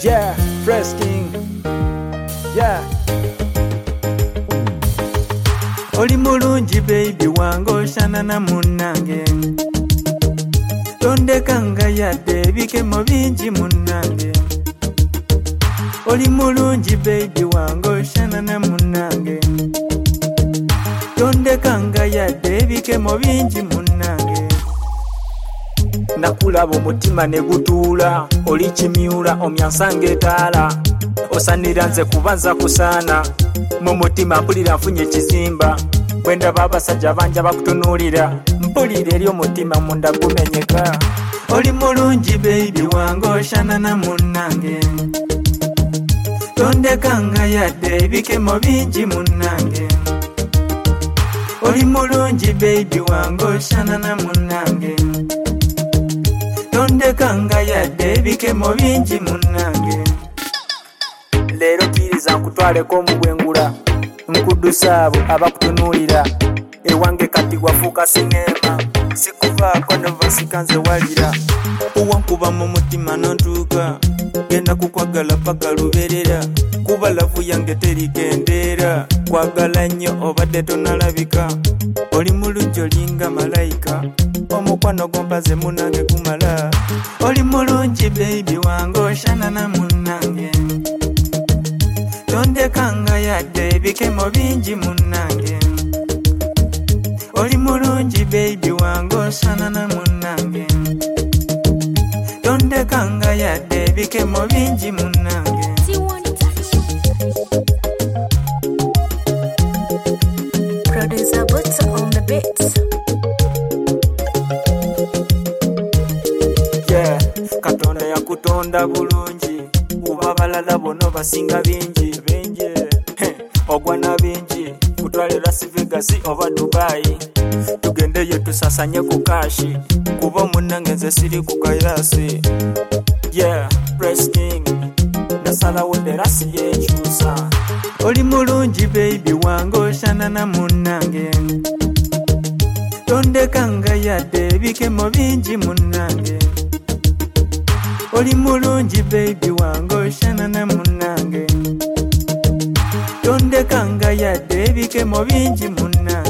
Yeah, Fresh King. Yeah. Oli mulungi baby wange oshanana munnange tondekanga yadde ebikemo bingi munnange Oli mulungi baby wange oshanana munnange tondekanga yadde ebikemo bingi munnange Nakulaba omutima ne gutuula oli kimyula omyansanga etaala osanira nze kubanza kusaana mu mutima mpulira nfunye ekizimba bwe ndaba abasajja banja bakutunuulira mpulira eri omutima munda gumenyeka Oli mulungi baby wange oshanana munnange tondekanga yadde ebikemo bingi munnange Oli mulungi baby wange oshanana munnange tondekanga yadde ebikemo bingi munnange Leero kiriza nkutwaleko omugwengula nkuddusa abo abakutunuulira ewange kati wafuuka sinema sikuvaako nova sikanze walira owankuba mu mutima nontuuka genda kukwagala paka luberera kuba lavu yange terigendeera kwagala nnyo obadde tonalabika oli mulungi olinga malayika omukwano gompaze munange kumala Oli mulungi baby wange oshanana munnange tondekanga yadde ebikemo bingi munnange Oli mulungi baby wange oshanana munnange tondekanga yadde ebikemo bingi munnange Producer Butts on the beats. Yeah, Katonda yakutonda bulungi uba balala bono basinga bingi ogwa na bingi kutwale Las Vegas oba Dubai tugendeyo tusasanye ku kashi kuba munnange nze siri ku kayasi Yeah, Fresh King nasalawo derasi yekyusa Oli mulungi baby wange oshanana munnange tondekanga yadde ebikemo bingi munnange Oli mulungi baby wange oshanana munnange tondekanga yadde ebikemo bingi munnange